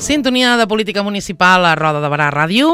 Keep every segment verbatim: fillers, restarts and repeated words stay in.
Sintonia de política municipal a Roda de Berà Ràdio.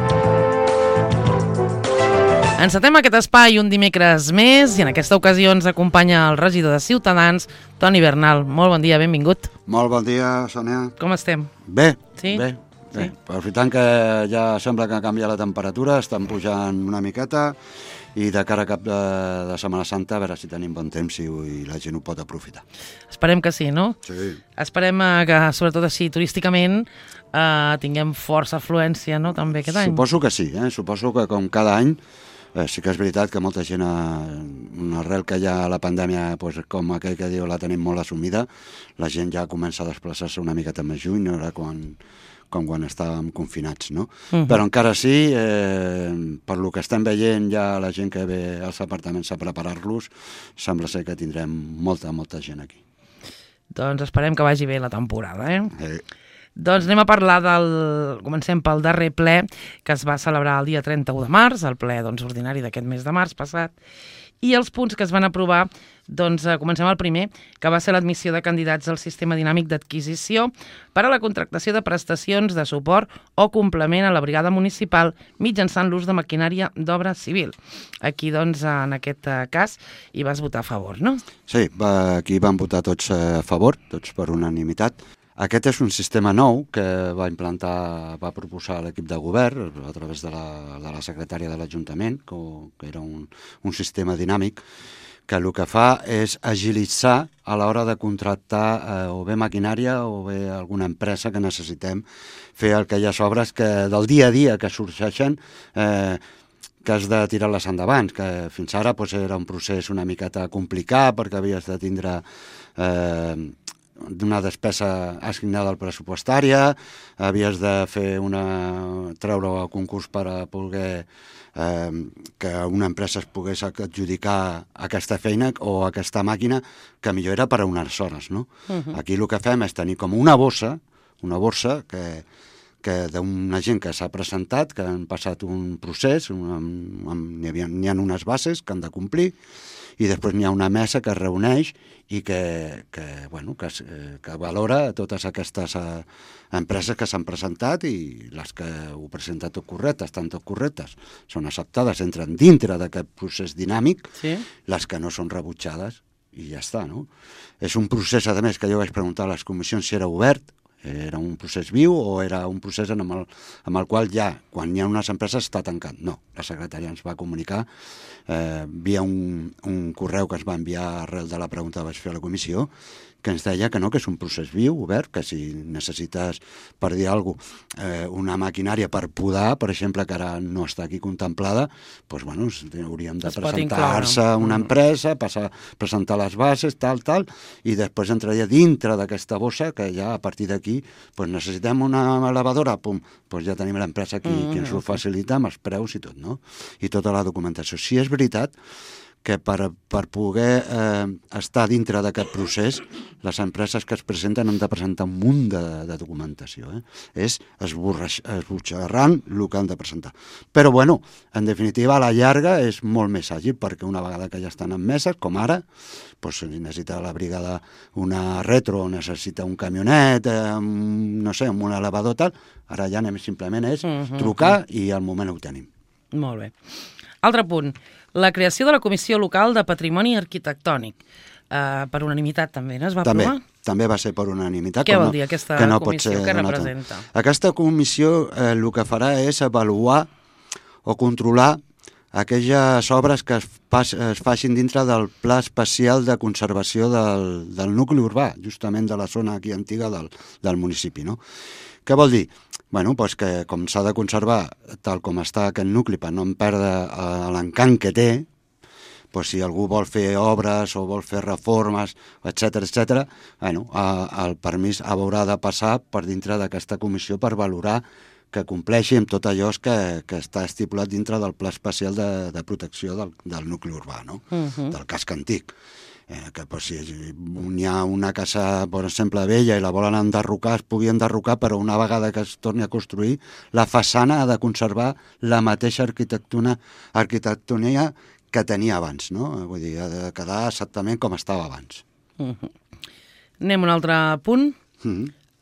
Encetem aquest espai un dimecres més i en aquesta ocasió ens acompanya el regidor de Ciutadans, Toni Bernal. Molt bon dia, benvingut. Molt bon dia, Sònia. Com estem? Bé, sí? bé. bé. Sí. Aprofitant que ja sembla que canvia la temperatura, estan pujant una miqueta i de cara a cap de, de Setmana Santa a veure si tenim bon temps i, i la gent ho pot aprofitar. Esperem que sí, no? Sí. Esperem eh, que, sobretot així, turísticament, eh, tinguem força afluència, no?, també aquest any. Suposo que sí, eh? Suposo que com cada any, eh, sí que és veritat que molta gent, eh, arrel que ja la pandèmia, pues, com aquell que diu, la tenim molt assumida, la gent ja comença a desplaçar-se una miqueta més juny, no era quan... com quan estàvem confinats, no? Uh-huh. Però encara sí, eh, per lo que estem veient ja la gent que ve als apartaments a preparar-los, sembla ser que tindrem molta, molta gent aquí. Doncs esperem que vagi bé la temporada, eh? Eh. Doncs anem a parlar del... Comencem pel darrer ple que es va celebrar el dia trenta-u de març, el ple doncs, ordinari d'aquest mes de març passat, i els punts que es van aprovar, doncs comencem al primer, que va ser l'admissió de candidats al sistema dinàmic d'adquisició per a la contractació de prestacions de suport o complement a la brigada municipal mitjançant l'ús de maquinària d'obra civil. Aquí, doncs, en aquest cas, hi vas votar a favor, no? Sí, va, aquí van votar tots a favor, tots per unanimitat. Aquest és un sistema nou que va implantar, va proposar l'equip de govern a través de la, de la secretària de l'Ajuntament, que, que era un, un sistema dinàmic, que el que fa és agilitzar a l'hora de contractar eh, o bé maquinària o bé alguna empresa que necessitem fer aquelles obres que del dia a dia que sorgeixen, eh, que has de tirar-les endavant, que fins ara pues, era un procés una miqueta complicat perquè havies de tindre... Eh, d'una despesa assignada al pressupostària, havies de fer una... treure a concurs per a poder eh, que una empresa es pogués adjudicar aquesta feina o aquesta màquina que millor era per a unes hores, no? Uh-huh. Aquí el que fem és tenir com una bossa, una borsa que, que d'una gent que s'ha presentat, que han passat un procés, un, un, n'hi havia, n'hi ha unes bases que han de complir, i després n'hi ha una mesa que es reuneix i que, que, bueno, que, que valora totes aquestes eh, empreses que s'han presentat i les que ho presenten tot correctes, estan tot correctes, són acceptades, entren dintre d'aquest procés dinàmic, sí. Les que no són rebutjades i ja està, no? És un procés, a més, que jo vaig preguntar a les comissions si era obert, era un procés viu o era un procés amb el, amb el qual ja, quan hi ha unes empreses, està tancat. No, la secretària ens va comunicar eh, via un, un correu que es va enviar arrel de la pregunta que vaig fer a la comissió, que ens deia que no, que és un procés viu, obert, que si necessites, per dir alguna cosa, eh, una maquinària per podar, per exemple, que ara no està aquí contemplada, doncs, bueno, hauríem de presentar-se a una empresa, passar, presentar les bases, tal, tal, i després entraria dintre d'aquesta bossa, que ja a partir d'aquí, doncs necessitem una elevadora, pum, doncs ja tenim l'empresa aquí, mm-hmm. que ens ho facilita amb els preus i tot, no? I tota la documentació. Si és veritat que per, per poder eh, estar dintre d'aquest procés, les empreses que es presenten han de presentar un munt de, de documentació. Eh? És esbotxarrant el que han de presentar. Però, bueno, en definitiva, a la llarga és molt més àgil, perquè una vegada que ja estan admeses, com ara, doncs necessita la brigada una retro, necessita un camionet, eh, no sé, amb un elevador tal, ara ja anem simplement és uh-huh. trucar i al moment ho tenim. Molt bé. Altre punt, la creació de la Comissió Local de Patrimoni Arquitectònic. Uh, per unanimitat també, no es va també, aprovar? També va ser per unanimitat. Què vol no, dir aquesta no comissió? Què representa? Aquesta comissió eh, el que farà és avaluar o controlar aquelles obres que es, pas, es facin dintre del Pla Especial de Conservació del, del nucli urbà, justament de la zona aquí antiga del, del municipi, no? Què vol dir? Bueno, doncs que com s'ha de conservar tal com està aquest nucli per no en perdre eh, l'encant que té, doncs si algú vol fer obres o vol fer reformes, etcètera, etcètera, bueno, eh, el permís haurà de passar per dintre d'aquesta comissió per valorar que compleixi amb tot allò que, que està estipulat dintre del Pla Especial de, de Protecció del, del nucli urbà, no? Uh-huh. Del casc antic. Eh, que pues, si hi ha una casa, per exemple, vella i la volen enderrocar, es pugui enderrocar, però una vegada que es torni a construir, la façana ha de conservar la mateixa arquitectura, arquitectonia que tenia abans, no? Vull dir, ha de quedar exactament com estava abans. Uh-huh. Anem a un altre punt. Uh-huh.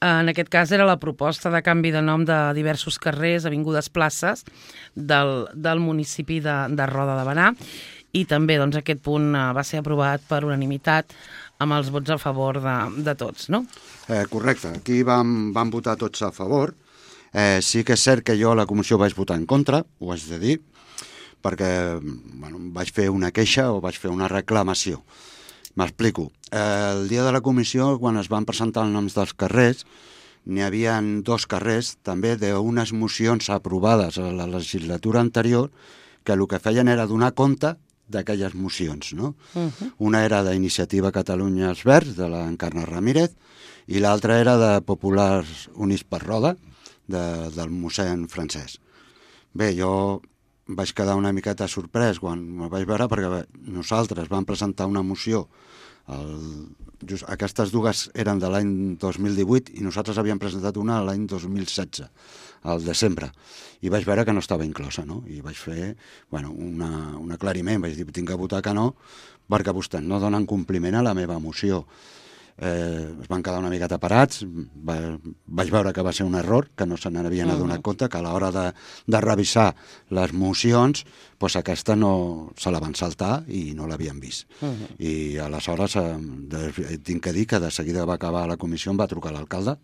En aquest cas era la proposta de canvi de nom de diversos carrers, avingudes, places del, del municipi de, de Roda de Berà, i també doncs, aquest punt eh, va ser aprovat per unanimitat amb els vots a favor de, de tots, no? Eh, correcte, aquí vam, vam votar tots a favor. Eh, sí que és cert que jo a la comissió vaig votar en contra, ho haig de dir, perquè bueno, vaig fer una queixa o vaig fer una reclamació. M'explico. El dia de la comissió, quan es van presentar els noms dels carrers, n'hi havia dos carrers, també d'unes mocions aprovades a la legislatura anterior, que el que feien era donar compte d'aquelles mocions, no? Uh-huh. Una era d'Iniciativa Catalunya Els Verds, de l'Encarna Ramírez, i l'altra era de Populars Units per Roda, de, del mossèn Francesc. Bé, jo vaig quedar una miqueta sorprès quan me vaig veure, perquè nosaltres vam presentar una moció, el, just, aquestes dues eren de l'any dos mil divuit i nosaltres havíem presentat una l'any dos mil setze, al desembre, i vaig veure que no estava inclosa, no? I vaig fer bueno, una, un aclariment, vaig dir, tinc que votar que no, perquè vostès no donen compliment a la meva moció. Eh, es van quedar una miqueta parats, va, vaig veure que va ser un error, que no se n'havien uh -huh. adonat compte, que a l'hora de, de revisar les mocions, doncs aquesta no se la van saltar i no l'havien vist. Uh -huh. I aleshores eh, de, tinc que dir que de seguida va acabar la comissió, em va trucar l'alcalde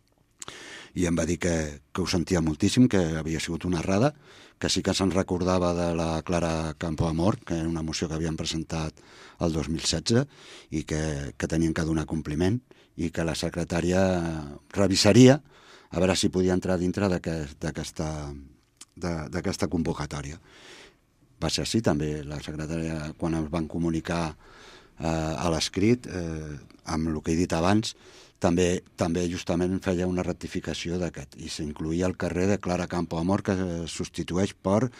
i em va dir que, que ho sentia moltíssim, que havia sigut una errada, que sí que se'n recordava de la Clara Campoamor, que era una moció que havien presentat el dos mil setze i que, que tenien que donar compliment i que la secretària revisaria a veure si podia entrar dintre d'aquesta d'aquesta convocatòria. Va ser així també, la secretària, quan ens van comunicar eh, a l'escrit, eh, amb el que he dit abans, també també justament feia una rectificació d'aquest, i s'incluïa el carrer de Clara Campoamor, que es substitueix per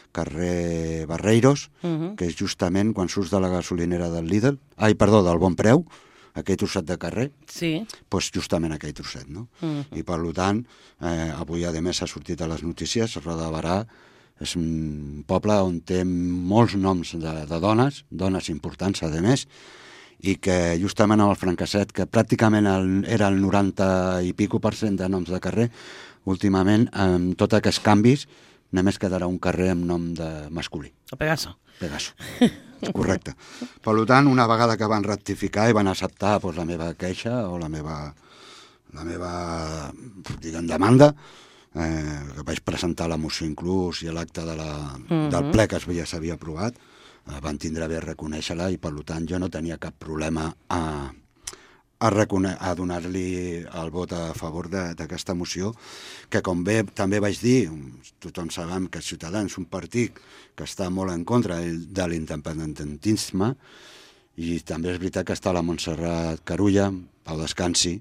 carrer Barreiros, uh -huh. que és justament quan surts de la gasolinera del Lidl, ai, perdó, del Bon Preu, aquell trosset de carrer, sí. doncs justament aquell trosset, no? Uh -huh. I per tant, eh, avui a més ha sortit a les notícies, Roda de Berà és un poble on té molts noms de, de dones, dones importants a més, i que justament amb el francasset, que pràcticament el, era el noranta i pico per cent de noms de carrer, últimament, amb tots aquests canvis, només quedarà un carrer amb nom de masculí. El Pegaso. Pegaso, correcte. Per tant, una vegada que van rectificar i van acceptar doncs, la meva queixa o la meva, la meva diguem, demanda, eh, que vaig presentar la moció inclús i l'acte de la, uh-huh. del ple que ja s'havia aprovat, van tindre bé reconèixer-la i per tant jo no tenia cap problema a, a, a donar-li el vot a favor d'aquesta moció, que com bé també vaig dir, tothom sabem que Ciutadans és un partit que està molt en contra de l'independentisme, i també és veritat que està la Montserrat Carulla, Pau Descansi,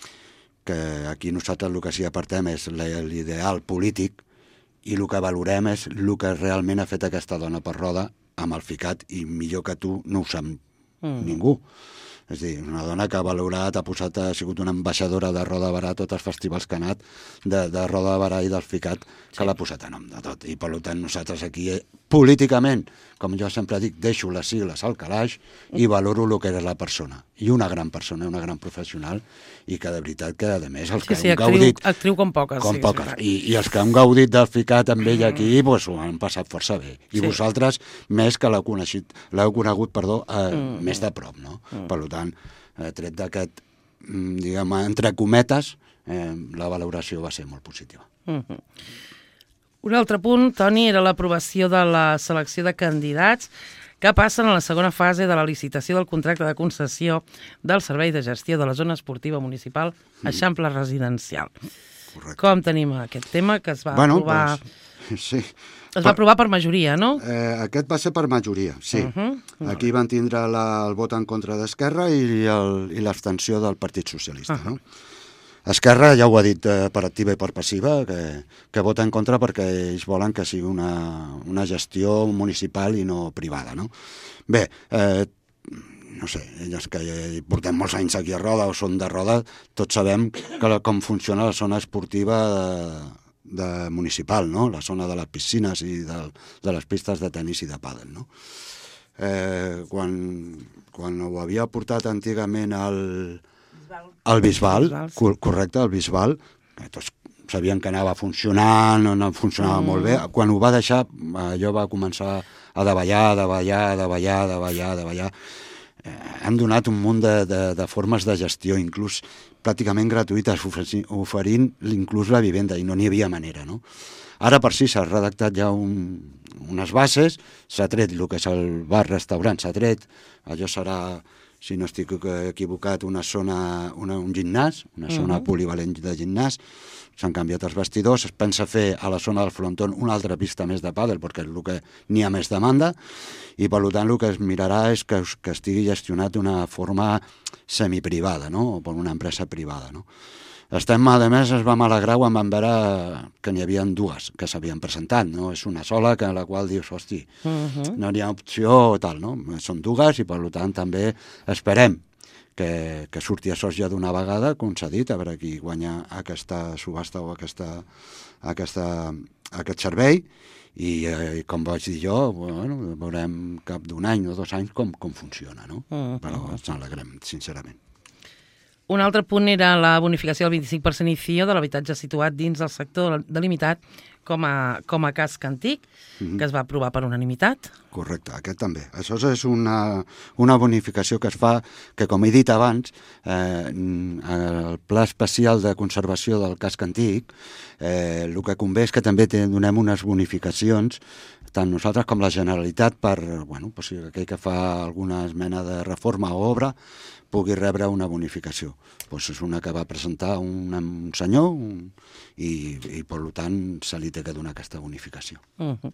que aquí nosaltres el que sí apartem és l'ideal polític i el que valorem és el que realment ha fet aquesta dona per Roda amb el ficat, i millor que tu no ho sap mm. ningú. És a dir, una dona que ha valorat, ha posat, ha sigut una ambaixadora de Roda de Berà a tots els festivals que ha anat de, de Roda de Berà i del ficat, que sí. l'ha posat a nom de tot. I per tant nosaltres aquí, eh, políticament, com jo sempre dic, deixo les sigles al calaix i valoro el que era la persona. I una gran persona, una gran professional, i que de veritat que, a més, els sí, que sí, hem actriu, gaudit... actriu com poques. Com sí, poques. Sí, I, I els que hem gaudit del ficat amb ell aquí, doncs, ho han passat força bé. I sí. vosaltres, més que l'heu conegut, perdó, eh, mm. més de prop, no? Mm. Per tant, eh, tret d'aquest, diguem, entre cometes, eh, la valoració va ser molt positiva. Mm-hmm. Un altre punt, Toni, era l'aprovació de la selecció de candidats que passen a la segona fase de la licitació del contracte de concessió del Servei de Gestió de la Zona Esportiva Municipal Eixample Residencial. Correcte. Com tenim aquest tema que es va bueno, aprovar... Doncs, sí. Es va aprovar per majoria, no? Eh, aquest va ser per majoria, sí. Uh -huh. Aquí van tindre la, el vot en contra d'Esquerra i l'abstenció del Partit Socialista, uh -huh. no? Esquerra ja ho ha dit eh, per activa i per passiva, que, que vota en contra perquè ells volen que sigui una, una gestió municipal i no privada, no? Bé, eh, no sé, elles que portem molts anys aquí a Roda o són de Roda, tots sabem que la, com funciona la zona esportiva de, de municipal, no? La zona de les piscines i de, de les pistes de tenis i de pàdel, no? Eh, quan, quan ho havia portat antigament al El Bisbal, correcte, el Bisbal, tots sabien que anava funcionant, no, no funcionava mm. molt bé. Quan ho va deixar, allò va començar a davallar, davallar, davallar, davallar, davallar. Eh, hem donat un munt de, de, de formes de gestió, inclús pràcticament gratuïtes, oferint inclús la vivenda, i no n'hi havia manera, no? Ara per si s'ha redactat ja un, unes bases, s'ha tret el que és el bar-restaurant, s'ha tret, allò serà, si no estic equivocat, una zona, una, un gimnàs, una zona uh-huh. polivalent de gimnàs, s'han canviat els vestidors, es pensa fer a la zona del frontón una altra pista més de pàdel, perquè és el que n'hi ha més demanda, i per tant el que es mirarà és que, que estigui gestionat d'una forma semiprivada, no? O per una empresa privada, no? Estem, a més, es vam alegrar quan vam veure que n'hi havia dues que s'havien presentat, no? És una sola que a la qual dius, hosti, uh-huh. no n'hi ha opció o tal, no? Són dues i, per tant, també esperem que, que surti això ja d'una vegada, com s'ha dit, a veure qui guanya aquesta subhasta o aquesta, aquesta, aquest servei, i eh, com vaig dir jo, bueno, veurem cap d'un any o dos anys com, com funciona, no? Uh-huh. Però ens alegrem, sincerament. Un altre punt era la bonificació del vint-i-cinc per cent I C I O de l'habitatge situat dins del sector delimitat com a, com a casc antic, mm-hmm. que es va aprovar per unanimitat. Correcte, aquest també. Això és una, una bonificació que es fa, que com he dit abans, eh, el Pla Especial de Conservació del Casc Antic, eh, el que convé és que també donem unes bonificacions, tant nosaltres com la Generalitat, per, bueno, pues, si aquell que fa alguna esmena de reforma o obra pugui rebre una bonificació. Pues és una que va presentar un, un senyor un, i, i, per tant, se li té que donar aquesta bonificació. Uh-huh.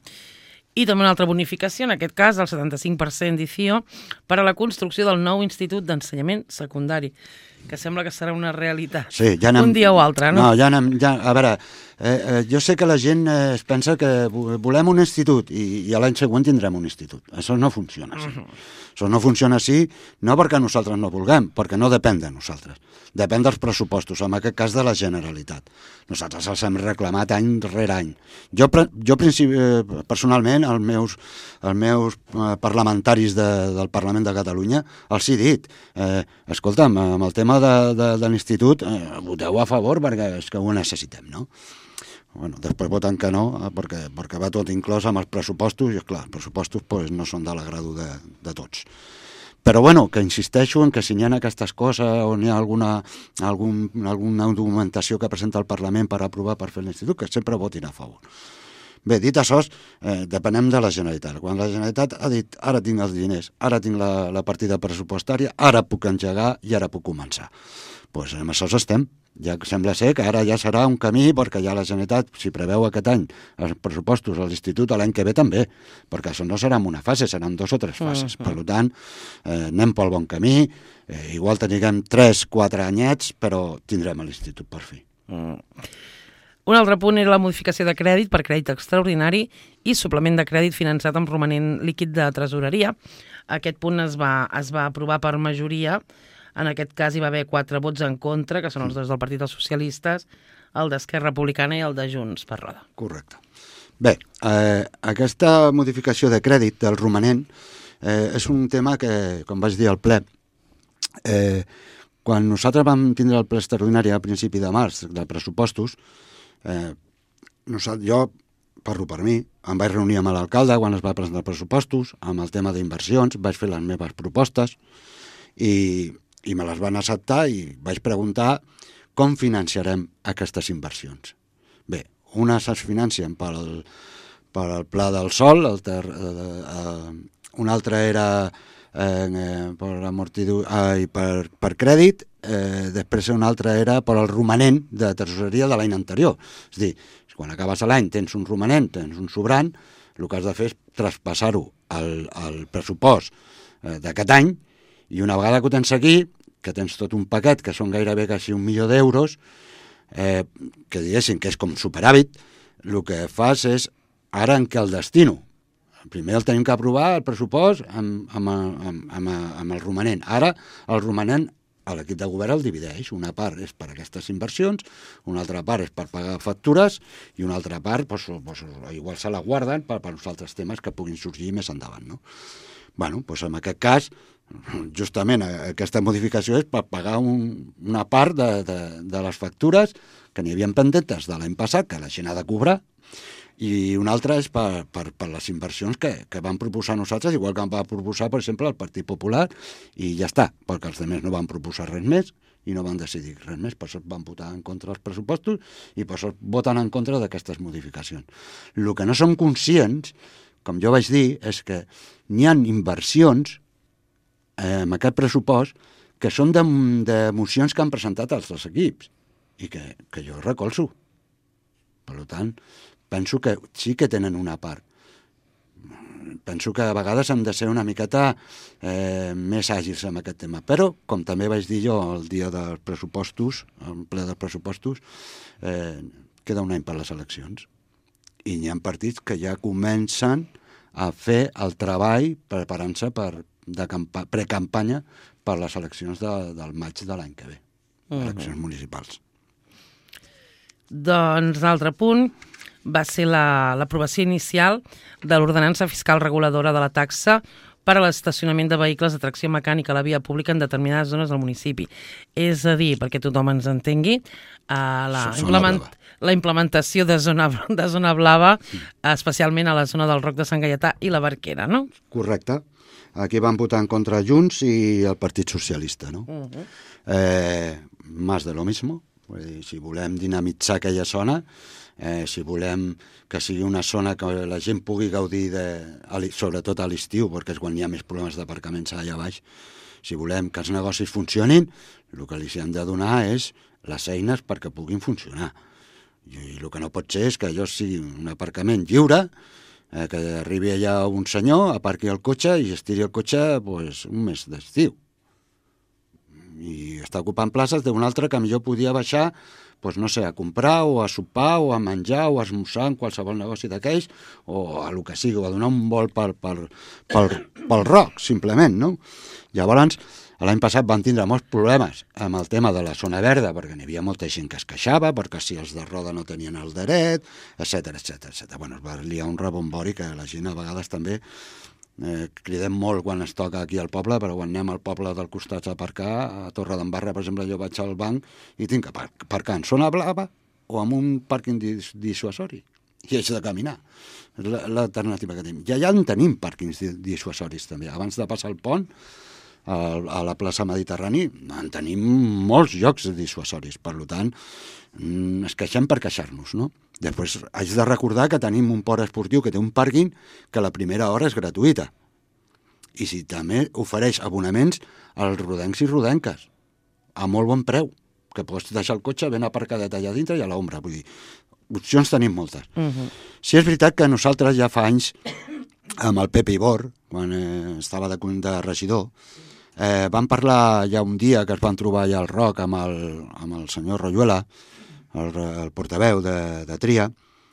I també una altra bonificació, en aquest cas, el setanta-cinc per cent d'I C I O, per a la construcció del nou Institut d'Ensenyament Secundari, que sembla que serà una realitat. Sí, ja anem, un dia o altre, no? No, ja anem, ja, a veure, eh, eh, jo sé que la gent eh, es pensa que volem un institut i, i l'any següent tindrem un institut. Això no funciona així. Uh-huh. Això no funciona així, no perquè nosaltres no vulguem, perquè no depèn de nosaltres. Depèn dels pressupostos, en aquest cas de la Generalitat. Nosaltres els hem reclamat any rere any. Jo, jo personalment, els meus, els meus parlamentaris de, del Parlament de Catalunya, els he dit, eh, escolta'm, amb el tema de, de, de l'institut, eh, voteu a favor perquè és que ho necessitem, no? Bueno, després voten que no, perquè, perquè va tot inclòs amb els pressupostos, i clar, els pressupostos pues, no són de l'agrado de, de tots. Però bueno, que insisteixo en que si hi ha aquestes coses o hi ha alguna, algun, alguna documentació que presenta el Parlament per aprovar per fer l'institut, que sempre votin a favor. Bé, dit això, eh, depenem de la Generalitat. Quan la Generalitat ha dit ara tinc els diners, ara tinc la, la partida pressupostària, ara puc engegar i ara puc començar. Doncs pues amb això estem. Ja sembla ser que ara ja serà un camí perquè ja la Generalitat, si preveu aquest any els pressupostos a l'Institut, l'any que ve també, perquè això no serà en una fase, seran dos o tres fases. Uh-huh. Per tant, eh, anem pel bon camí, eh, igual tenim tres, quatre anyets, però tindrem l'Institut per fi. Uh. Un altre punt era la modificació de crèdit per crèdit extraordinari i suplement de crèdit finançat amb romanent líquid de tresoreria. Aquest punt es va, es va aprovar per majoria. En aquest cas hi va haver quatre vots en contra, que són els dos del Partit dels Socialistes, el d'Esquerra Republicana i el de Junts per Roda. Correcte. Bé, eh, aquesta modificació de crèdit del romanent eh, és un tema que, com vaig dir al ple, eh, quan nosaltres vam tindre el ple extraordinari a principi de març de pressupostos, eh, nosaltres, jo, parlo per mi, em vaig reunir amb l'alcalde quan es va presentar pressupostos, amb el tema d'inversions, vaig fer les meves propostes i... i me les van acceptar i vaig preguntar com financiarem aquestes inversions. Bé, unes es financien pel, pel Pla del Sol, el ter, eh, eh, un altre era eh, per, amortidur, eh, per, per crèdit, eh, després un altre era per el romanent de tresoreria de l'any anterior. És a dir, quan acabes l'any tens un romanent, tens un sobrant, el que has de fer és traspassar-ho al, al pressupost eh, d'aquest any, i una vegada que ho tens aquí, que tens tot un paquet, que són gairebé quasi un milió d'euros, eh, que diguéssim que és com superàvit, el que fas és ara en què el destino. Primer el tenim que aprovar, el pressupost, amb, amb, amb, amb, amb el romanent. Ara el romanent l'equip de govern el divideix. Una part és per aquestes inversions, una altra part és per pagar factures i una altra part, pues, pues, igual se la guarden per, per uns altres temes que puguin sorgir més endavant, no? Bueno, doncs en aquest cas Justament aquesta modificació és per pagar un, una part de, de, de les factures que n'hi havia pendentes de l'any passat, que la gent ha de cobrar, i una altra és per, per, per les inversions que, que van proposar nosaltres, igual que vam proposar, per exemple, el Partit Popular, i ja està, perquè els altres no van proposar res més i no van decidir res més, per això van votar en contra dels pressupostos i per això voten en contra d'aquestes modificacions. El que no som conscients, com jo vaig dir, és que n'hi ha inversions eh, amb aquest pressupost que són de, de mocions que han presentat els dos equips i que, que jo recolzo. Per tant, penso que sí que tenen una part. Penso que a vegades hem de ser una miqueta eh, més àgils amb aquest tema. Però, com també vaig dir jo el dia dels pressupostos, el ple dels pressupostos, eh, queda un any per les eleccions. I hi ha partits que ja comencen a fer el treball preparant-se per de campa- precampanya per les eleccions de, del maig de l'any que ve, uh-huh. eleccions municipals. Doncs l'altre punt va ser la, l'aprovació inicial de l'ordenança fiscal reguladora de la taxa per a l'estacionament de vehicles de tracció mecànica a la via pública en determinades zones del municipi. És a dir, perquè tothom ens entengui, uh, la, implement, la implementació de zona, de zona blava, mm. especialment a la zona del Roc de Sant Gaietà i la Barquera, no? Correcte. Aquí van votar en contra Junts i el Partit Socialista, no? Uh-huh. Eh, más de lo mismo. Vull dir, si volem dinamitzar aquella zona, eh, si volem que sigui una zona que la gent pugui gaudir, de, sobretot a l'estiu, perquè és quan hi ha més problemes d'aparcaments allà baix, si volem que els negocis funcionin, el que li hem de donar és les eines perquè puguin funcionar. I el que no pot ser és que allò sigui un aparcament lliure, eh, que arribi allà un senyor, aparqui el cotxe i estiri el cotxe pues, un mes d'estiu. I està ocupant places d'un altre que millor podia baixar, doncs no sé, a comprar o a sopar o a menjar o a esmorzar en qualsevol negoci d'aquells o a lo que sigui, o a donar un vol per, per, per, pel roc, simplement, no? Llavors, l'any passat van tindre molts problemes amb el tema de la zona verda, perquè n'hi havia molta gent que es queixava, perquè si els de roda no tenien el dret, etcètera, etcètera, etcètera. Bueno, es va liar un rebombori que la gent a vegades també Eh, cridem molt quan es toca aquí al poble, però quan anem al poble del costat a aparcar, a Torre d'Embarra, per exemple, jo vaig al banc i tinc que aparcar en zona blava o amb un pàrquing dis dissuasori. I haig de caminar. És l'alternativa que tenim. Ja ja en tenim pàrquings dissuasoris també. Abans de passar el pont, a, a la plaça Mediterrani, en tenim molts llocs dissuasoris. Per tant, es queixem per queixar-nos, no? Després haig de recordar que tenim un port esportiu que té un pàrquing que la primera hora és gratuïta. I si també ofereix abonaments als rodencs i rodenques, a molt bon preu, que pots deixar el cotxe ben aparcadet allà dintre i a l'ombra. Vull dir, opcions tenim moltes. Uh-huh. Sí, és veritat que nosaltres ja fa anys, amb el Pepe Ibor, quan eh, estava de, de regidor, eh, vam parlar ja un dia que es van trobar allà al Roc amb el, amb el senyor Royuela, el, el portaveu de, de Tria,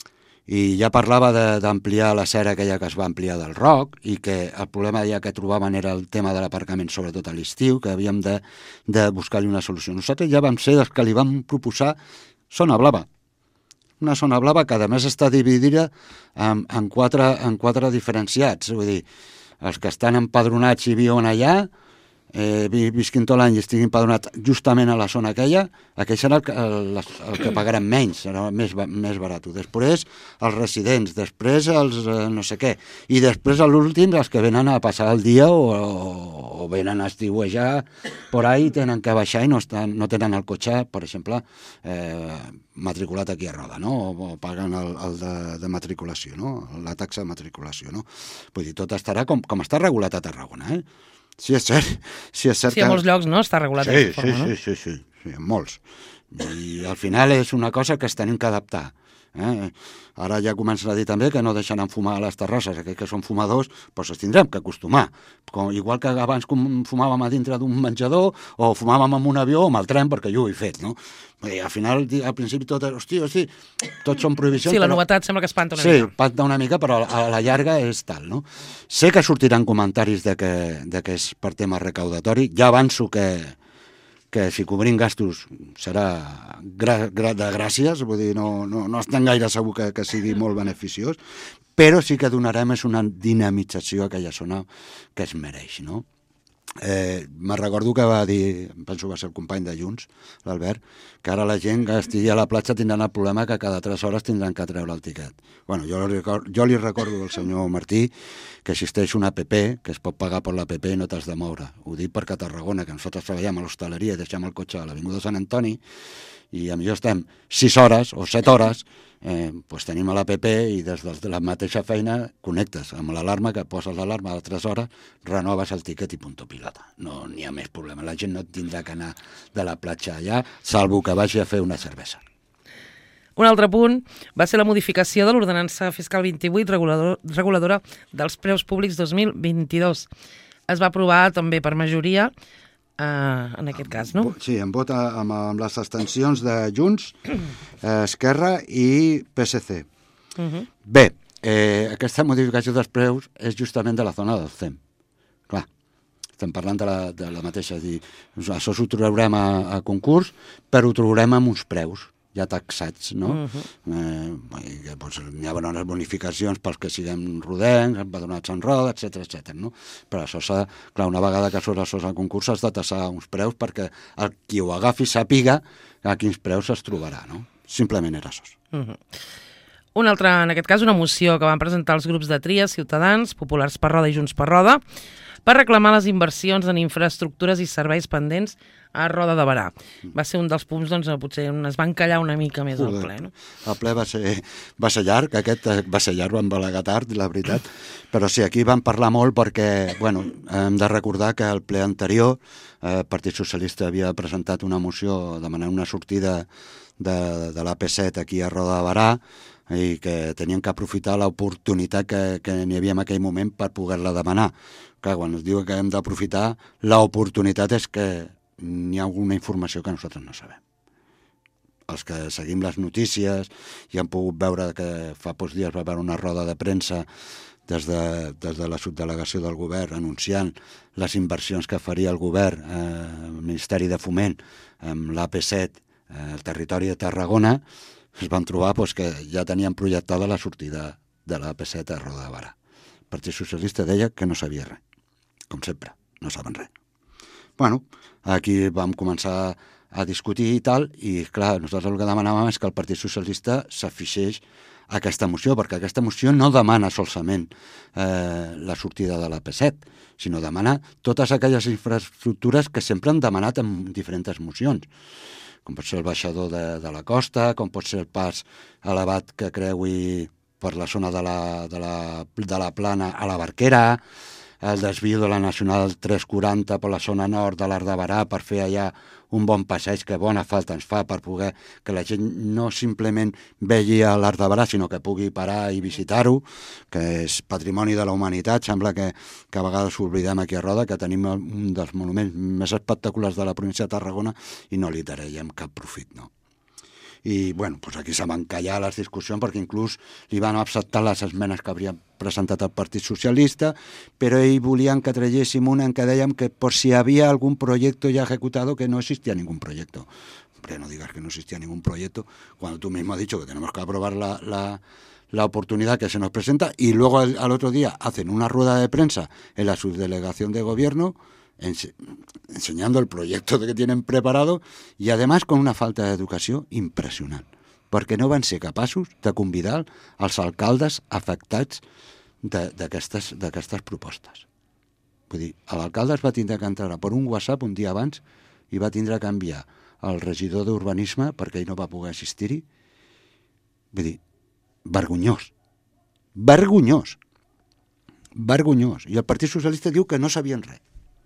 i ja parlava d'ampliar la cera aquella que es va ampliar del Roc i que el problema ja que trobaven era el tema de l'aparcament, sobretot a l'estiu, que havíem de, de buscar-li una solució. Nosaltres ja vam ser els que li vam proposar zona blava. Una zona blava que a més està dividida en, en, quatre, en quatre diferenciats. Vull dir, els que estan empadronats i viuen allà, eh, visquin tot l'any i estiguin empadronats justament a la zona aquella, aquell serà el que, el, el que pagaran menys, serà més, més barat. Després els residents, després els eh, no sé què, i després a l'últim els que venen a passar el dia o, o, o venen a estiuejar por ahí, tenen que baixar i no, estan, no tenen el cotxe, per exemple, eh, matriculat aquí a Roda, no? O, o paguen el, el de, de matriculació, no? La taxa de matriculació, no? Vull dir, tot estarà com, com està regulat a Tarragona, eh? Sí, és cert. Sí, és cert sí, a molts llocs, no?, està regulat sí, d'aquesta forma, sí, no? Sí, sí, sí, sí, en molts. I al final és una cosa que es tenim que adaptar. Eh? Ara ja comencen a dir també que no deixaran fumar a les terrasses, aquells que són fumadors, doncs es tindrem que acostumar. Com, igual que abans fumàvem a dintre d'un menjador o fumàvem en un avió o amb el tren, perquè jo ho he fet, no? I al final, al principi, tot, hosti, hosti, tots són prohibicions. Sí, la però... novetat sembla que espanta una sí, mica. Sí, espanta una mica, però a la llarga és tal, no? Sé que sortiran comentaris de que, de que és per tema recaudatori. Ja avanço que que si cobrim gastos serà gra, gra, de gràcies, vull dir, no, no, no estem gaire segur que, que sigui molt beneficiós, però sí que donarem és una dinamització a aquella zona que es mereix, no? Eh, me recordo que va dir, penso que va ser el company de Junts, l'Albert, que ara la gent que estigui a la platja tindran el problema que cada tres hores tindran que treure el tiquet. Bueno, jo li, recordo, jo li recordo al senyor Martí que existeix una app que es pot pagar per l'app i no t'has de moure. Ho dic perquè a Tarragona, que nosaltres treballem a l'hostaleria i deixem el cotxe a l'Avinguda Sant Antoni, i a millor estem sis hores o set hores, eh, doncs tenim a l'app i des de la mateixa feina connectes amb l'alarma, que poses l'alarma a tres hores, renoves el tiquet i punto pilota. No n'hi ha més problema. La gent no tindrà que anar de la platja allà, salvo que vagi a fer una cervesa. Un altre punt va ser la modificació de l'ordenança fiscal vint-i-vuit regulador, reguladora dels preus públics dos mil vint-i-dos. Es va aprovar també per majoria, Uh, en aquest cas, no? Sí, en vot amb, amb les abstencions de Junts, eh, Esquerra i P S C. Uh -huh. Bé, eh, aquesta modificació dels preus és justament de la zona del C E M. Clar, estem parlant de la, de la mateixa. És dir, això ho trobarem a, a concurs, però ho trobarem amb uns preus ja taxats, no? Uh -huh. eh, doncs, n'hi ha unes bonificacions pels que siguem rodencs, empadronats en roda, etcètera, etcètera, no? Però això s'ha... Clar, una vegada que surt això al concurs has de tassar uns preus perquè el qui ho agafi sàpiga a quins preus es trobarà, no? Simplement era això. Uh -huh. Un altre, en aquest cas, una moció que van presentar els grups de Tria, Ciutadans, Populars per Roda i Junts per Roda, per reclamar les inversions en infraestructures i serveis pendents a Roda de Berà. Va ser un dels punts, doncs, potser es va encallar una mica més al ple, no? El ple va ser, va ser llarg, aquest va ser llarg, vam balegar tard, la veritat, però sí, aquí vam parlar molt perquè, bueno, hem de recordar que el ple anterior eh, el Partit Socialista havia presentat una moció demanant una sortida de, de l'A P set aquí a Roda de Berà i que tenien que aprofitar l'oportunitat que, que n'hi havia en aquell moment per poder-la demanar. Clar, quan es diu que hem d'aprofitar, l'oportunitat és que n'hi ha alguna informació que nosaltres no sabem. Els que seguim les notícies i hem pogut veure que fa pocs dies va haver una roda de premsa des de, des de la subdelegació del govern anunciant les inversions que faria el govern, eh, el Ministeri de Foment, amb l'A P set, eh, el territori de Tarragona, es van trobar doncs, que ja tenien projectada la sortida de l'A P set a Roda de Berà. El Partit Socialista deia que no sabia res, com sempre, no saben res. Bueno, aquí vam començar a discutir i tal, i clar, nosaltres el que demanàvem és que el Partit Socialista s'afixés a aquesta moció, perquè aquesta moció no demana solament eh, la sortida de l'A P set, sinó demana totes aquelles infraestructures que sempre han demanat en diferents mocions, com pot ser el baixador de, de la costa, com pot ser el pas elevat que creui per la zona de la, de la, de la Plana a la Barquera, el desvio de la Nacional tres quaranta per la zona nord de l'Arc de Berà per fer allà un bon passeig que bona falta ens fa per poder que la gent no simplement vegi a l'Arc de Berà, sinó que pugui parar i visitar-ho, que és patrimoni de la humanitat. Sembla que, que a vegades oblidem aquí a Roda que tenim un dels monuments més espectaculars de la província de Tarragona i no li traiem cap profit, no? I, bueno, doncs aquí se van callar les discussions perquè inclús li van acceptar les esmenes que havia presentat el Partit Socialista, però ells volien que traguéssim una en què dèiem que por si havia algun projecte ja ejecutado, que no existia ningún proyecto. Hombre, no digas que no existía ningún proyecto cuando tú mismo has dicho que tenemos que aprobar la, la, la oportunidad que se nos presenta y luego al, al otro día hacen una rueda de prensa en la subdelegación de gobierno ense enseñando el proyecto que tienen preparado y además con una falta d'educació impressionant, perquè no van ser capaços de convidar els alcaldes afectats d'aquestes d'aquestes propostes. Vull dir, l'alcalde es va tindre que entrar per un WhatsApp un dia abans i va tindre que enviar al regidor d'Urbanisme perquè ell no va poder assistir-hi. Vull dir, vergonyós. Vergonyós. Vergonyós. I el Partit Socialista diu que no sabien res.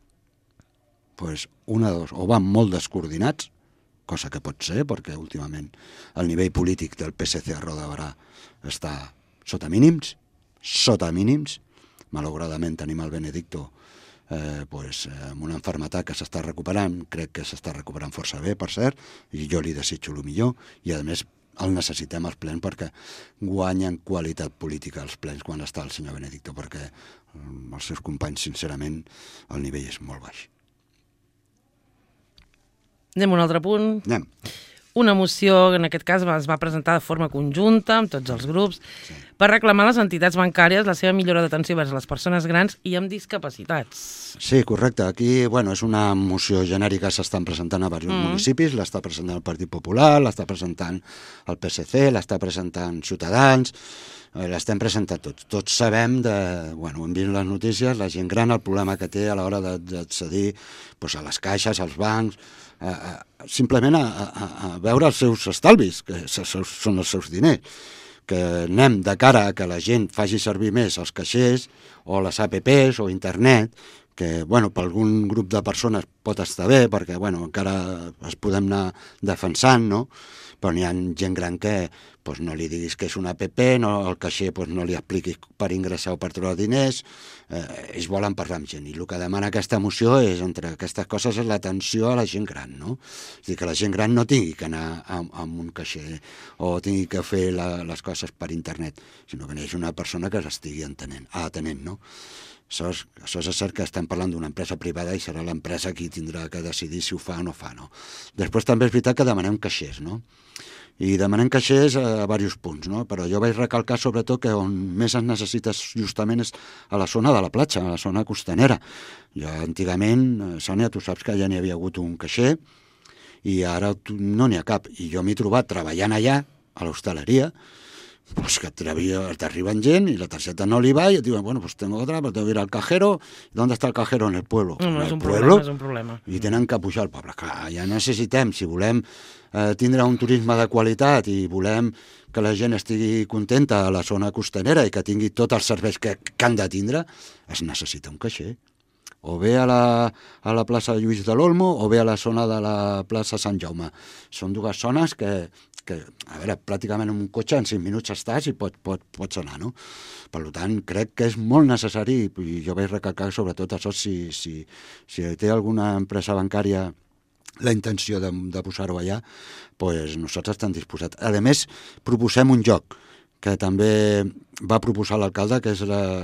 Pues una de dos, o van molt descoordinats, cosa que pot ser, perquè últimament el nivell polític del P S C a Roda de Berà està sota mínims, sota mínims. Malauradament tenim el Benedicto eh, pues, amb una malaltia que s'està recuperant, crec que s'està recuperant força bé, per cert, i jo li desitjo el millor, i a més el necessitem als plens perquè guanyen qualitat política als plens quan està el senyor Benedicto, perquè els seus companys, sincerament, el nivell és molt baix. Anem a un altre punt. Anem. una moció que en aquest cas es va presentar de forma conjunta amb tots els grups sí. per reclamar a les entitats bancàries la seva millora d'atenció vers les persones grans i amb discapacitats. Sí, correcte. Aquí, bueno, és una moció genèrica que s'estan presentant a diversos mm. municipis, l'està presentant el Partit Popular, l'està presentant el P S C, l'està presentant Ciutadans, l'estem presentant tots. Tots sabem, de, bueno, hem vist les notícies, la gent gran, el problema que té a l'hora d'accedir pues, a les caixes, als bancs, a, a, simplement a, a, a veure els seus estalvis, que són els seus diners, que anem de cara a que la gent faci servir més els caixers o les A P Pes o internet, que bueno, per algun grup de persones pot estar bé, perquè bueno, encara es podem anar defensant, no? Però n'hi ha gent gran que pues, no li diguis que és una A P P, no, el caixer pues, no li expliquis per ingressar o per trobar diners, eh, ells volen parlar amb gent, i el que demana aquesta moció és, entre aquestes coses, és l'atenció a la gent gran, no? És a dir, que la gent gran no tingui que anar amb, amb un caixer o tingui que fer la, les coses per internet, sinó que n'hi hagi una persona que l'estigui entenent, atenent, no? Això és, això és cert que estem parlant d'una empresa privada i serà l'empresa qui tindrà que decidir si ho fa o no fa, no? Després també és veritat que demanem caixers, no? I demanem caixers a diversos punts, no? Però jo vaig recalcar sobretot que on més es necessita justament és a la zona de la platja, a la zona costanera. Jo antigament, Sònia, tu saps que ja n'hi havia hagut un caixer i ara no n'hi ha cap. I jo m'he trobat treballant allà, a l'hostaleria, pues que t'arriben gent y la tarjeta no le va y digo, bueno, pues tengo otra, pero tengo que ir al cajero. ¿Dónde está el cajero? En el pueblo. No, no, en és el un pueblo, problema, és un problema. I tenen que pujar al poble. Clar, ja necessitem, si volem eh, tindre un turisme de qualitat i volem que la gent estigui contenta a la zona costanera i que tingui tots els serveis que, que han de tindre, es necessita un caixer. O bé a la, a la plaça Lluís de l'Olmo o bé a la zona de la plaça Sant Jaume. Són dues zones que, que a veure, pràcticament en un cotxe en cinc minuts estàs i pot, pot, pots anar, no? Per tant, crec que és molt necessari, i jo vaig recalcar sobretot això, si, si, si té alguna empresa bancària la intenció de, de posar-ho allà, pues nosaltres estem disposats. A més, proposem un joc que també va proposar l'alcalde, que és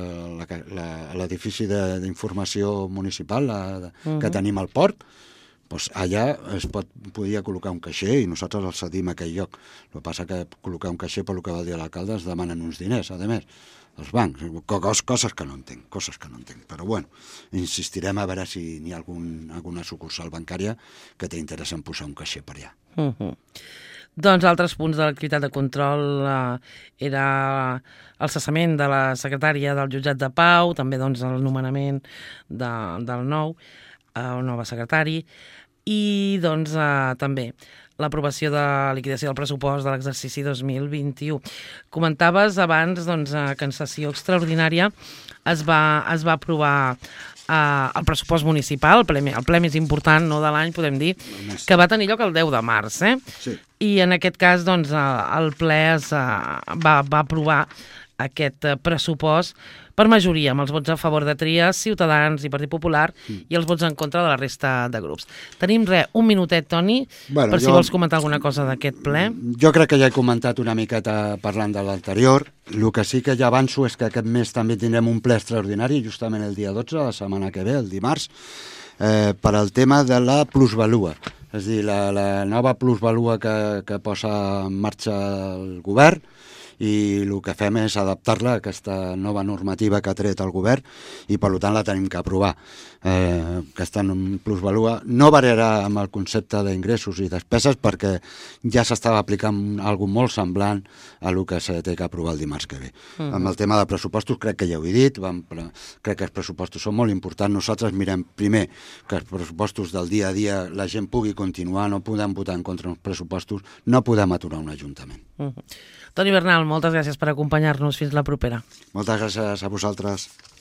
l'edifici d'informació municipal la, uh-huh. que tenim al port. Pues allà es pot, podia col·locar un caixer i nosaltres el cedim a aquell lloc. El que passa que col·locar un caixer, per el que va dir l'alcalde, es demanen uns diners, a més, els bancs. Coses que no entenc, coses que no entenc. Però bueno, insistirem a veure si n'hi ha algun, alguna sucursal bancària que té interès en posar un caixer per allà. Uh-huh. Doncs altres punts de l'activitat de control eh, era el cessament de la secretària del jutjat de Pau, també doncs, el nomenament de, del nou, eh, el nou secretari, i doncs eh, també l'aprovació de la liquidació del pressupost de l'exercici dos mil vint-i-u. Comentaves abans doncs, que en sessió extraordinària es va, es va aprovar Uh, el pressupost municipal, el ple, el ple més important no, de l'any, podem dir, que va tenir lloc el deu de març. Eh? Sí. I en aquest cas doncs, el ple es, uh, va, va aprovar aquest uh, pressupost per majoria, amb els vots a favor de Trias, Ciutadans i Partit Popular, mm. i els vots en contra de la resta de grups. Tenim, res, un minutet, Toni, bueno, per jo, si vols comentar alguna cosa d'aquest ple. Jo crec que ja he comentat una miqueta parlant de l'anterior. El que sí que ja avanço és que aquest mes també tindrem un ple extraordinari, justament el dia dotze, la setmana que ve, el dimarts, eh, per al tema de la plusvalua. És a dir, la, la nova plusvalua que, que posa en marxa el govern, i el que fem és adaptar-la a aquesta nova normativa que ha tret el govern i per tant la tenim que aprovar. Eh, aquesta plusvalua no variarà amb el concepte d'ingressos i despeses perquè ja s'estava aplicant alguna cosa molt semblant a el que s'ha de que aprovar el dimarts que ve. Uh-huh. Amb el tema de pressupostos crec que ja ho he dit, vam, crec que els pressupostos són molt importants. Nosaltres mirem primer que els pressupostos del dia a dia la gent pugui continuar, no podem votar en contra dels pressupostos, no podem aturar un ajuntament. Uh-huh. Toni Bernal, moltes gràcies per acompanyar-nos. Fins la propera. Moltes gràcies a vosaltres.